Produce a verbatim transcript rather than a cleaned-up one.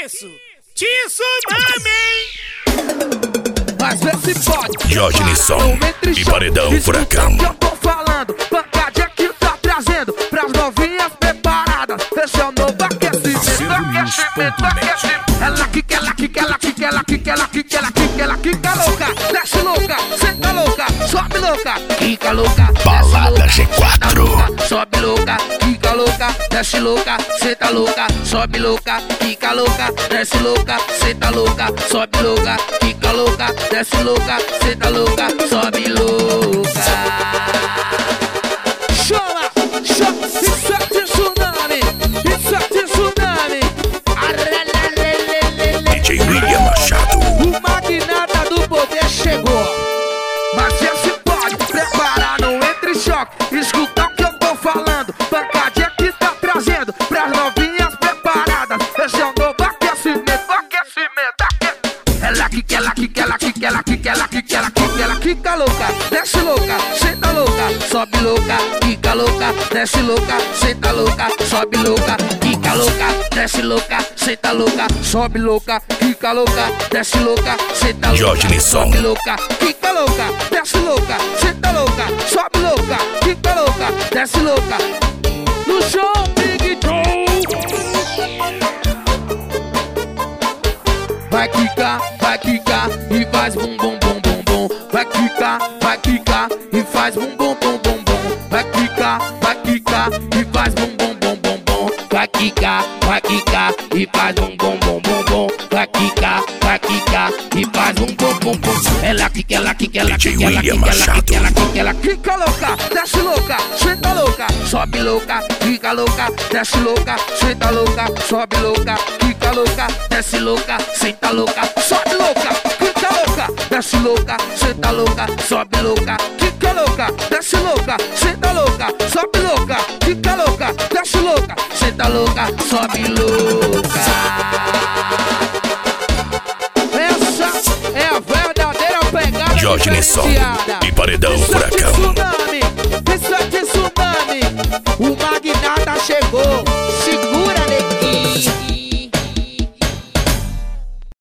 Isso! Tsunami! Mas vê se pode. Jorge Nisson e Paredão Furacão. Que eu tô falando, pancadinha que tá trazendo pras novinhas preparadas. Esse é o novo aquecimento, aquecimento, aquecimento. Ela quica, ela quica, ela quica, ela quica, ela quica, ela quica, ela quica louca, desce louca, senta louca, sobe louca, quica louca, Balada G quatro. sobe louca, quica louca, desce louca, senta louca, sobe louca, quica louca, desce louca, senta louca, sobe louca, quica louca, desce louca, senta louca, sobe louca. Chama, chama, isso é tsunami, isso é tsunami. D J William Machado. O magnata do poder chegou. Mas esse pode preparar, não entre em choque. Escuta o que eu tô falando. Pancadinha que tá trazendo pras novinhas preparadas. Esse é o novo aquecimento, aquecimento, aquecimento. Ela quica, ela quica, ela quica, ela quica, ela quica, ela quica, ela quica louca, desce louca, senta louca, sobe louca, quica louca, desce louca, senta louca, sobe louca, quica louca, desce louca, senta louca, sobe louca, quica louca, desce louca, senta louca, Jorge Nisson. sobe louca, quica louca, desce louca, senta louca, sobe louca, quica louca, desce louca. No show Big Joe. Vai quicar, vai quicar e faz bum bum bum bum bum. Vai quicar, vai quicar e faz bum bum bum bum bum. Vai quicar, vai quicar e faz bum bum bum bum bum. Vai quicar, vai quicar e faz bum bum bum bum bum. Vai quicar, vai quicar e faz bum bum bum bum. Ela quica, ela quica, ela quica, ela quica, ela quica, ela quica, ela quica louca, desce louca, senta louca, sobe louca, quica louca, desce louca, senta louca, sobe louca, quica louca, desce louca, senta louca, sobe louca, quica louca, desce louca, senta louca, sobe louca, quica louca, desce louca, senta louca, sobe louca, quica louca, desce louca, senta louca, sobe louca.